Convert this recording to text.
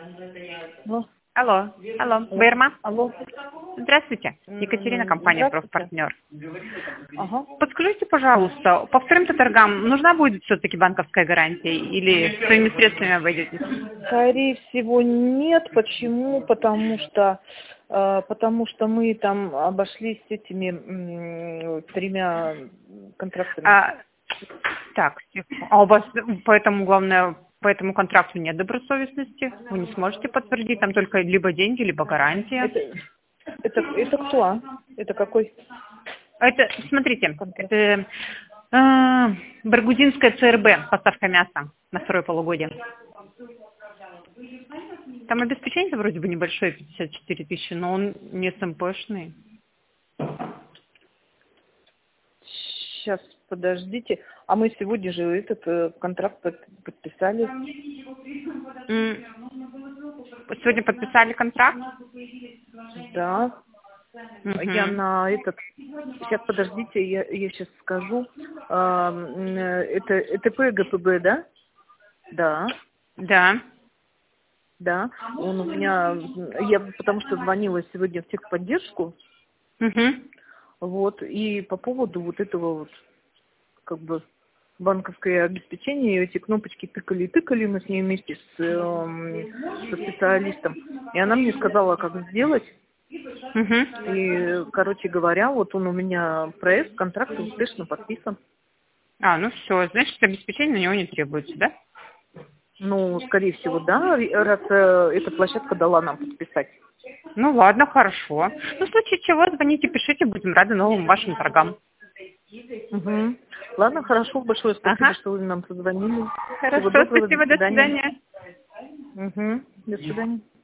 Алло. Алло, алло, Алло. вы Ирма? Алло. Здравствуйте, Екатерина, компания Здравствуйте. «Профпартнер». Ага. Подскажите, пожалуйста, по вторым-то торгам нужна будет все-таки банковская гарантия или своими средствами обойдетесь? Скорее всего, нет. Почему? Потому что мы там обошлись этими тремя контрактами. Так, а у вас поэтому, главное, по этому контракту нет добросовестности? Вы не сможете подтвердить, там только либо деньги, либо гарантия? Это кто? А? Это какой Это, смотрите, контракт? это Баргузинская ЦРБ, поставка мяса на второе полугодие. Там обеспечение вроде бы небольшое, 54 тысячи, но он не СМПшный. Сейчас, подождите. А мы сегодня же этот контракт подписали. Сегодня подписали контракт? Да. Я на этот... Сейчас, подождите, я сейчас скажу. Это ТП ГПБ, да? Да. Да. Да. Он у меня... Я потому что звонила сегодня в техподдержку. Вот. И по поводу вот этого вот, как бы, банковское обеспечение, эти кнопочки тыкали и тыкали, мы с ней вместе со специалистом. И она мне сказала, как сделать. И, короче говоря, вот он у меня проект, контракт успешно подписан. Ну все, значит, обеспечение на него не требуется, да? Ну, скорее всего, да, раз эта площадка дала нам подписать. Ну ладно, хорошо. Ну, в случае чего, звоните, пишите, будем рады новым вашим торгам. Угу. Ладно, хорошо, большое спасибо, что вы нам позвонили. Хорошо, Всего доброго, до спасибо, до свидания. свидания. Угу. До свидания.